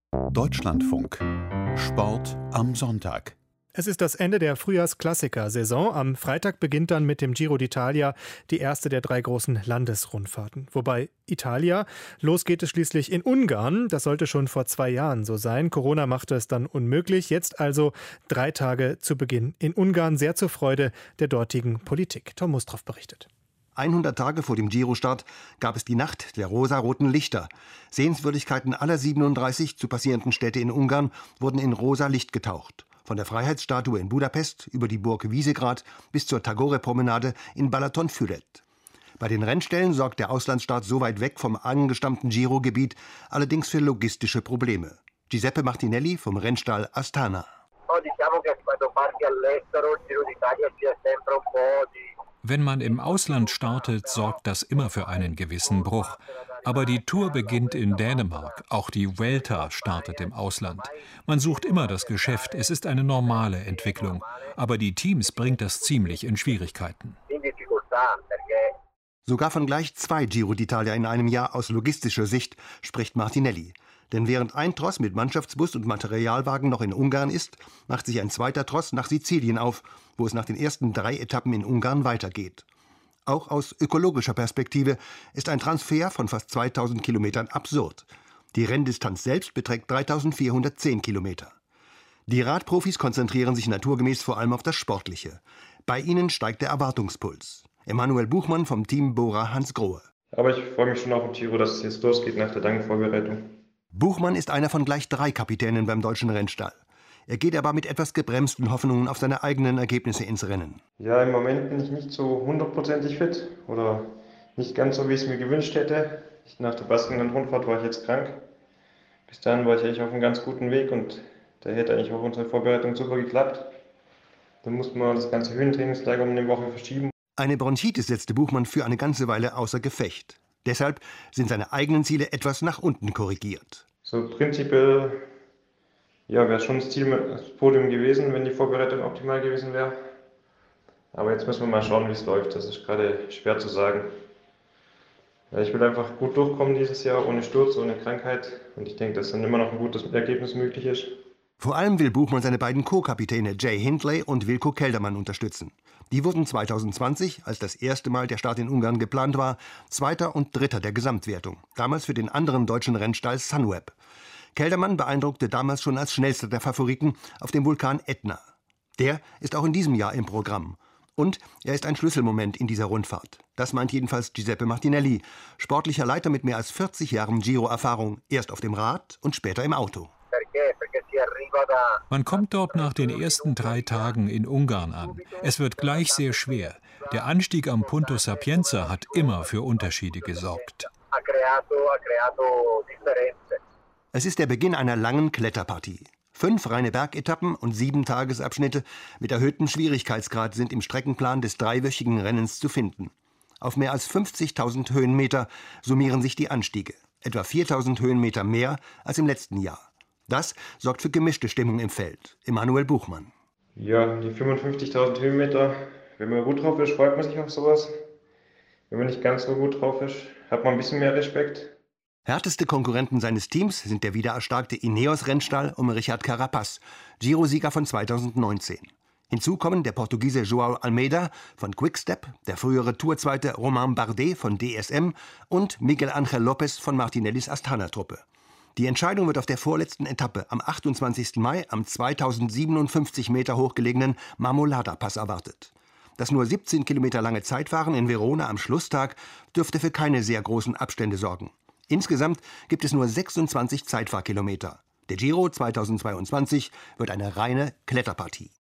Deutschlandfunk. Sport am Sonntag. Es ist das Ende der Frühjahrsklassiker-Saison. Am Freitag beginnt dann mit dem Giro d'Italia die erste der 3 großen Landesrundfahrten. Wobei Italia, los geht es schließlich in Ungarn. Das sollte schon vor 2 Jahren so sein. Corona machte es dann unmöglich. Jetzt also 3 Tage zu Beginn in Ungarn, sehr zur Freude der dortigen Politik. Tom Mustroff berichtet. 100 Tage vor dem Giro-Start gab es die Nacht der rosaroten Lichter. Sehenswürdigkeiten aller 37 zu passierenden Städte in Ungarn wurden in rosa Licht getaucht. Von der Freiheitsstatue in Budapest über die Burg Visegrad bis zur Tagore-Promenade in Balatonfüred. Bei den Rennstellen sorgt der Auslandsstart so weit weg vom angestammten Giro-Gebiet allerdings für logistische Probleme. Giuseppe Martinelli vom Rennstall Astana. Wenn man im Ausland startet, sorgt das immer für einen gewissen Bruch. Aber die Tour beginnt in Dänemark, auch die Vuelta startet im Ausland. Man sucht immer das Geschäft, es ist eine normale Entwicklung. Aber die Teams bringt das ziemlich in Schwierigkeiten. Sogar von gleich 2 Giro d'Italia in einem Jahr aus logistischer Sicht spricht Martinelli. Denn während ein Tross mit Mannschaftsbus und Materialwagen noch in Ungarn ist, macht sich ein zweiter Tross nach Sizilien auf, wo es nach den ersten 3 Etappen in Ungarn weitergeht. Auch aus ökologischer Perspektive ist ein Transfer von fast 2000 Kilometern absurd. Die Renndistanz selbst beträgt 3410 Kilometer. Die Radprofis konzentrieren sich naturgemäß vor allem auf das Sportliche. Bei ihnen steigt der Erwartungspuls. Emanuel Buchmann vom Team Bora-Hansgrohe. Aber ich freue mich schon auf den Giro, dass es jetzt losgeht nach der langen Vorbereitung. Buchmann ist einer von gleich 3 Kapitänen beim deutschen Rennstall. Er geht aber mit etwas gebremsten Hoffnungen auf seine eigenen Ergebnisse ins Rennen. Ja, im Moment bin ich nicht so 100%ig fit oder nicht ganz so, wie ich es mir gewünscht hätte. Nach der Baskenland-Rundfahrt war ich jetzt krank. Bis dahin war ich eigentlich auf einem ganz guten Weg und da hätte eigentlich auch unsere Vorbereitung super geklappt. Dann mussten wir das ganze Höhentrainingslager um eine Woche verschieben. Eine Bronchitis setzte Buchmann für eine ganze Weile außer Gefecht. Deshalb sind seine eigenen Ziele etwas nach unten korrigiert. So prinzipiell wäre schon das Ziel, das Podium gewesen, wenn die Vorbereitung optimal gewesen wäre. Aber jetzt müssen wir mal schauen, wie es läuft. Das ist gerade schwer zu sagen. Ja, ich will einfach gut durchkommen dieses Jahr, ohne Sturz, ohne Krankheit. Und ich denke, dass dann immer noch ein gutes Ergebnis möglich ist. Vor allem will Buchmann seine beiden Co-Kapitäne Jay Hindley und Wilco Kelderman unterstützen. Die wurden 2020, als das erste Mal der Start in Ungarn geplant war, Zweiter und Dritter der Gesamtwertung. Damals für den anderen deutschen Rennstall Sunweb. Kelderman beeindruckte damals schon als schnellster der Favoriten auf dem Vulkan Ätna. Der ist auch in diesem Jahr im Programm. Und er ist ein Schlüsselmoment in dieser Rundfahrt. Das meint jedenfalls Giuseppe Martinelli, sportlicher Leiter mit mehr als 40 Jahren Giro-Erfahrung, erst auf dem Rad und später im Auto. Man kommt dort nach den ersten 3 Tagen in Ungarn an. Es wird gleich sehr schwer. Der Anstieg am Punto Sapienza hat immer für Unterschiede gesorgt. Es ist der Beginn einer langen Kletterpartie. 5 reine Bergetappen und 7 Tagesabschnitte mit erhöhtem Schwierigkeitsgrad sind im Streckenplan des 3-wöchigen Rennens zu finden. Auf mehr als 50.000 Höhenmeter summieren sich die Anstiege. Etwa 4.000 Höhenmeter mehr als im letzten Jahr. Das sorgt für gemischte Stimmung im Feld. Emanuel Buchmann. Ja, die 55.000 Höhenmeter, wenn man gut drauf ist, freut man sich auf sowas. Wenn man nicht ganz so gut drauf ist, hat man ein bisschen mehr Respekt. Härteste Konkurrenten seines Teams sind der wiedererstarkte Ineos-Rennstall um Richard Carapaz, Giro-Sieger von 2019. Hinzu kommen der Portugiese João Almeida von Quickstep, der frühere Tourzweite Romain Bardet von DSM und Miguel Ángel López von Martinellis Astana-Truppe. Die Entscheidung wird auf der vorletzten Etappe am 28. Mai am 2057 Meter hochgelegenen Marmolada-Pass erwartet. Das nur 17 Kilometer lange Zeitfahren in Verona am Schlusstag dürfte für keine sehr großen Abstände sorgen. Insgesamt gibt es nur 26 Zeitfahrkilometer. Der Giro 2022 wird eine reine Kletterpartie.